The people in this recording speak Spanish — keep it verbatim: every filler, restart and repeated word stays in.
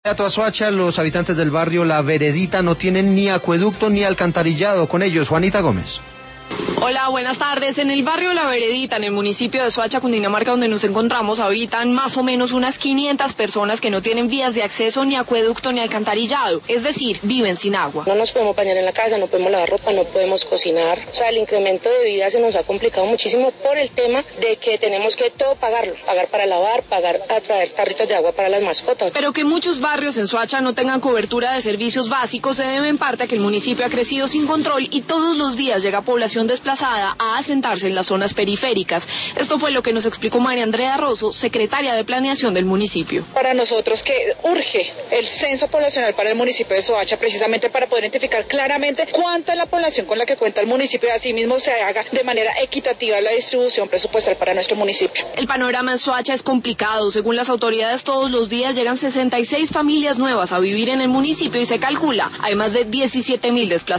A Soacha, los habitantes del barrio La Veredita no tienen ni acueducto ni alcantarillado. Con ellos, Juanita Gómez. Hola, buenas tardes. En el barrio La Veredita, en el municipio de Soacha, Cundinamarca, donde nos encontramos, habitan más o menos unas quinientas personas que no tienen vías de acceso, ni acueducto, ni alcantarillado. Es decir, viven sin agua. No nos podemos bañar en la casa, no podemos lavar ropa, no podemos cocinar. O sea, el incremento de vida se nos ha complicado muchísimo por el tema de que tenemos que todo pagarlo. Pagar para lavar, pagar a traer tarritos de agua para las mascotas. Pero que muchos barrios en Soacha no tengan cobertura de servicios básicos se debe en parte a que el municipio ha crecido sin control y todos los días llega población desplazada a asentarse en las zonas periféricas. Esto fue lo que nos explicó María Andrea Rosso, secretaria de Planeación del municipio. Para nosotros que urge el censo poblacional para el municipio de Soacha, precisamente para poder identificar claramente cuánta es la población con la que cuenta el municipio y asimismo se haga de manera equitativa la distribución presupuestal para nuestro municipio. El panorama en Soacha es complicado. Según las autoridades, todos los días llegan sesenta y seis familias nuevas a vivir en el municipio y se calcula hay más de diecisiete mil desplazados.